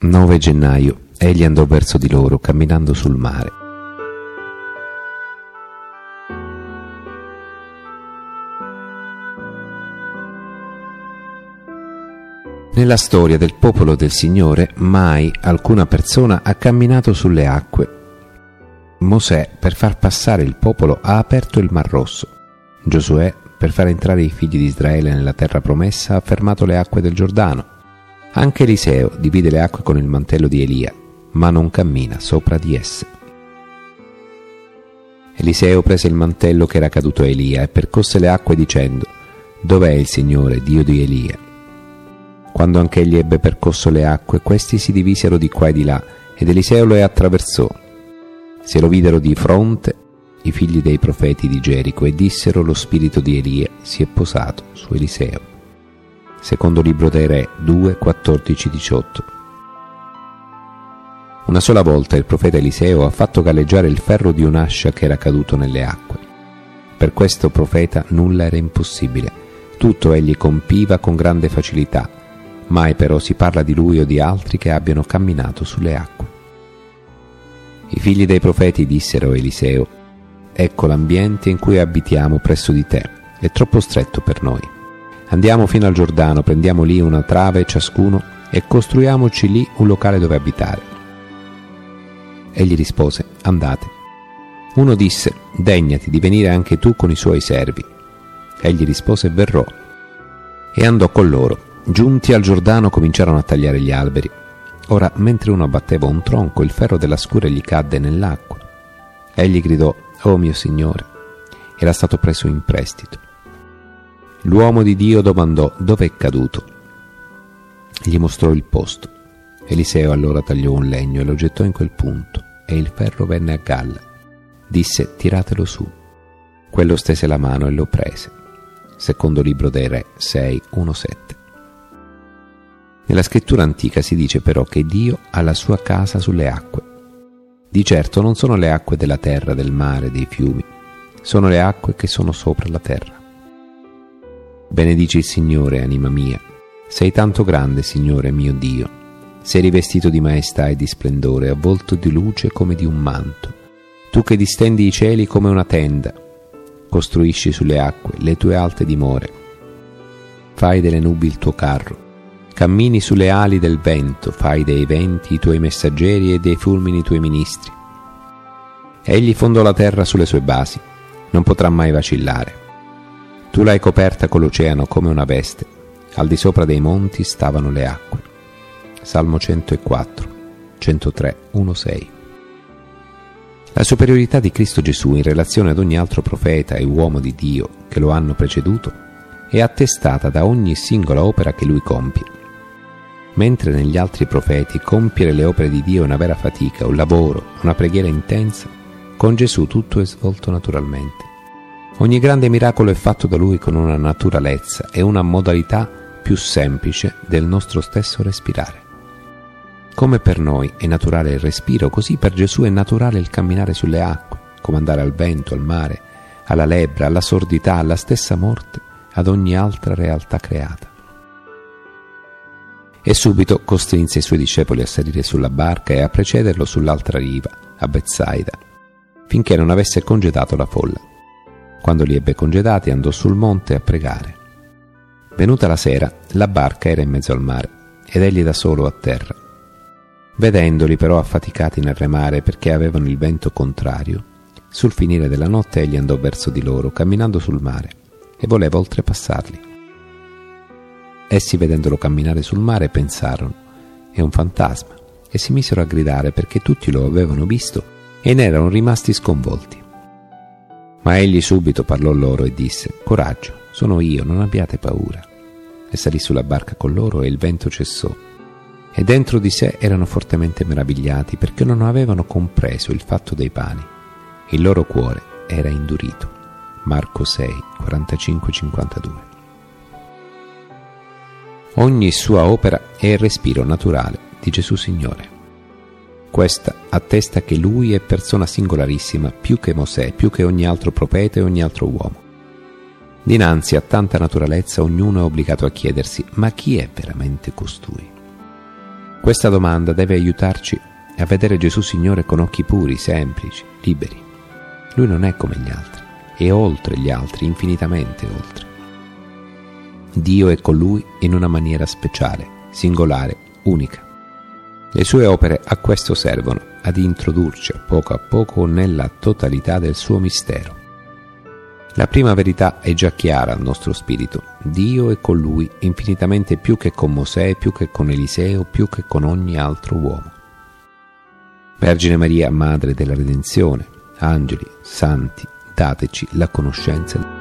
9 gennaio. Egli andò verso di loro, camminando sul mare. Nella storia del popolo del Signore mai alcuna persona ha camminato sulle acque. Mosè, per far passare il popolo, ha aperto il Mar Rosso. Giosuè, per far entrare i figli di Israele nella terra promessa, ha fermato le acque del Giordano. Anche Eliseo divide le acque con il mantello di Elia, ma non cammina sopra di esse. Eliseo prese il mantello che era caduto a Elia e percosse le acque dicendo: «Dov'è il Signore, Dio di Elia?» Quando anch'egli ebbe percosso le acque, questi si divisero di qua e di là, ed Eliseo le attraversò. Se lo videro di fronte i figli dei profeti di Gerico e dissero: «Lo spirito di Elia si è posato su Eliseo». Secondo libro dei Re 2, 14-18. Una sola volta il profeta Eliseo ha fatto galleggiare il ferro di un'ascia che era caduto nelle acque. Per questo profeta nulla era impossibile, tutto egli compiva con grande facilità. Mai però si parla di lui o di altri che abbiano camminato sulle acque. I figli dei profeti dissero a Eliseo: «Ecco l'ambiente in cui abitiamo presso di te, è troppo stretto per noi. Andiamo fino al Giordano, prendiamo lì una trave ciascuno e costruiamoci lì un locale dove abitare». Egli rispose: «Andate». Uno disse: «Degnati di venire anche tu con i suoi servi». Egli rispose: «Verrò». E andò con loro. Giunti al Giordano cominciarono a tagliare gli alberi. Ora, mentre uno abbatteva un tronco, il ferro della scure gli cadde nell'acqua. Egli gridò: «Oh mio Signore!» Era stato preso in prestito. L'uomo di Dio domandò: «Dove è caduto?» Gli mostrò il posto. Eliseo allora tagliò un legno e lo gettò in quel punto, e il ferro venne a galla. Disse: «Tiratelo su». Quello stese la mano e lo prese. Secondo libro dei Re 6, 1-7. Nella scrittura antica si dice però che Dio ha la sua casa sulle acque. Di certo non sono le acque della terra, del mare, dei fiumi, sono le acque che sono sopra la terra. Benedici il Signore, anima mia. Sei tanto grande, Signore mio Dio. Sei rivestito di maestà e di splendore, avvolto di luce come di un manto. Tu che distendi i cieli come una tenda, costruisci sulle acque le tue alte dimore. Fai delle nubi il tuo carro, cammini sulle ali del vento, fai dei venti i tuoi messaggeri e dei fulmini i tuoi ministri. Egli fondò la terra sulle sue basi, non potrà mai vacillare. Tu l'hai coperta con l'oceano come una veste, al di sopra dei monti stavano le acque. Salmo 104, 103, 1-6. La superiorità di Cristo Gesù in relazione ad ogni altro profeta e uomo di Dio che lo hanno preceduto è attestata da ogni singola opera che lui compie. Mentre negli altri profeti compiere le opere di Dio è una vera fatica, un lavoro, una preghiera intensa, con Gesù tutto è svolto naturalmente. Ogni grande miracolo è fatto da Lui con una naturalezza e una modalità più semplice del nostro stesso respirare. Come per noi è naturale il respiro, così per Gesù è naturale il camminare sulle acque, comandare al vento, al mare, alla lebbra, alla sordità, alla stessa morte, ad ogni altra realtà creata. E subito costrinse i suoi discepoli a salire sulla barca e a precederlo sull'altra riva, a Betsaida, finché non avesse congedato la folla. Quando li ebbe congedati andò sul monte a pregare. Venuta la sera, la barca era in mezzo al mare, ed egli da solo a terra. Vedendoli però affaticati nel remare perché avevano il vento contrario, sul finire della notte egli andò verso di loro, camminando sul mare, e voleva oltrepassarli. Essi, vedendolo camminare sul mare, pensarono: «È un fantasma», e si misero a gridare perché tutti lo avevano visto e ne erano rimasti sconvolti. Ma egli subito parlò loro e disse: «Coraggio, sono io, non abbiate paura». E salì sulla barca con loro e il vento cessò. E dentro di sé erano fortemente meravigliati perché non avevano compreso il fatto dei pani. Il loro cuore era indurito. Marco 6, 45-52. Ogni sua opera è il respiro naturale di Gesù Signore. Questa attesta che Lui è persona singolarissima, più che Mosè, più che ogni altro profeta e ogni altro uomo. Dinanzi a tanta naturalezza ognuno è obbligato a chiedersi: ma chi è veramente costui? Questa domanda deve aiutarci a vedere Gesù Signore con occhi puri, semplici, liberi. Lui non è come gli altri, è oltre gli altri, infinitamente oltre. Dio è con lui in una maniera speciale, singolare, unica. Le sue opere a questo servono, ad introdurci a poco nella totalità del suo mistero. La prima verità è già chiara al nostro spirito. Dio è con lui infinitamente più che con Mosè, più che con Eliseo, più che con ogni altro uomo. Vergine Maria, Madre della Redenzione, angeli, santi, dateci la conoscenza